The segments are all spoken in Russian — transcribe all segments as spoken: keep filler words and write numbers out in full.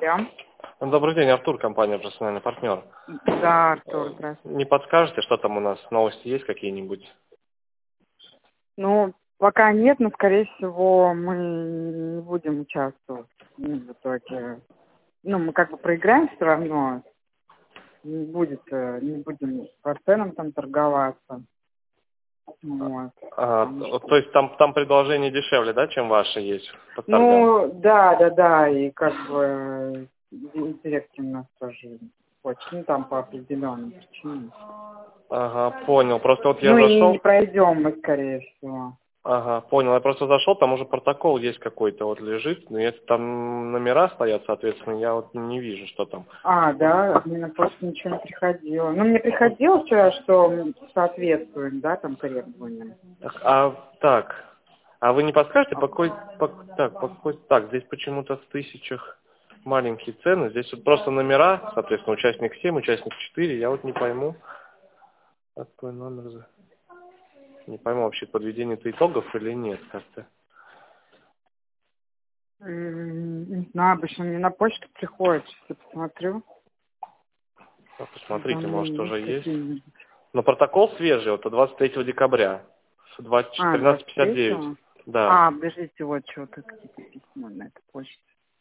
Да. Добрый день, Артур, компания «Профессиональный партнер». Да, Артур, здравствуйте. Не подскажете, что там у нас, новости есть какие-нибудь? Ну, пока нет, но, скорее всего, мы не будем участвовать ну, в итоге. Ну, мы как бы проиграем все равно. Не будет, э, не будем по ценам там торговаться. Вот. А, Потому что- то есть там, там предложение дешевле, да, чем ваше есть под торгам? Ну, да, да, да, и как бы директор у нас тоже очень, ну, там по определенным причинам. Ага, понял. Просто вот я Ну, и зашел. не пройдем мы, скорее всего. Ага, понял. Я просто зашел, там уже протокол есть какой-то, вот лежит. Но если там номера стоят, соответственно, я вот не вижу, что там. А, да, мне на почту ничего не приходило. Ну, мне приходило вчера, что мы соответствуем, да, там требованиям. А так, а вы не подскажете, по какой, по, так, по какой, так, здесь почему-то в тысячах маленькие цены, здесь вот просто номера, соответственно, участник семь, участник четыре, я вот не пойму, какой номер, за- не пойму вообще, подведение-то итогов или нет как-то. М, Не знаю, обычно мне на почту приходит, сейчас я посмотрю. Ну, посмотрите, может, Уведомления уже есть есть. какие-нибудь? Но протокол свежий, вот от двадцать третьего декабря, с двадцать А, тринадцать двадцать пятьдесят девять, третьего? да. А, подождите, вот что-то, какие-то письма на этой почте.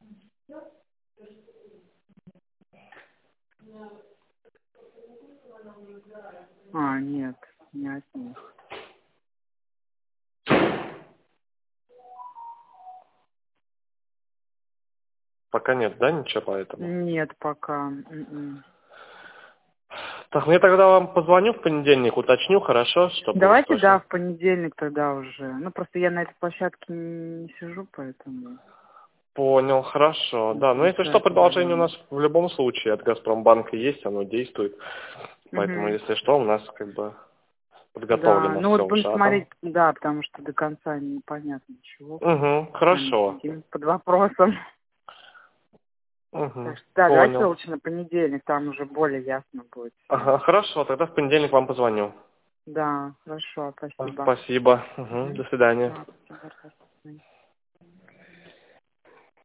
А, нет, не от них. Пока нет, да, ничего поэтому? Нет пока. М-м. Так, ну я тогда вам позвоню в понедельник, уточню, хорошо, чтобы уж Давайте, да, точно. в понедельник тогда уже. Ну, просто я на этой площадке не сижу, поэтому... Понял, хорошо. не Да, но если что, получается предложение у нас звонить. в любом случае от «Газпромбанка» есть, оно действует. Поэтому, Мгм. если что, у нас как бы Да, подготовлено ну все вот будем уже. А там... смотреть, да, потому что до конца непонятно чего. Угу, Сами хорошо. сидим под вопросом. Так Угу, что, да, давайте понял. лучше на понедельник, там уже более ясно будет все. Ага, хорошо, тогда в понедельник вам позвоню. Да, хорошо, А, спасибо. Спасибо. Угу, Мгм. до свидания. Да, спасибо, до свидания.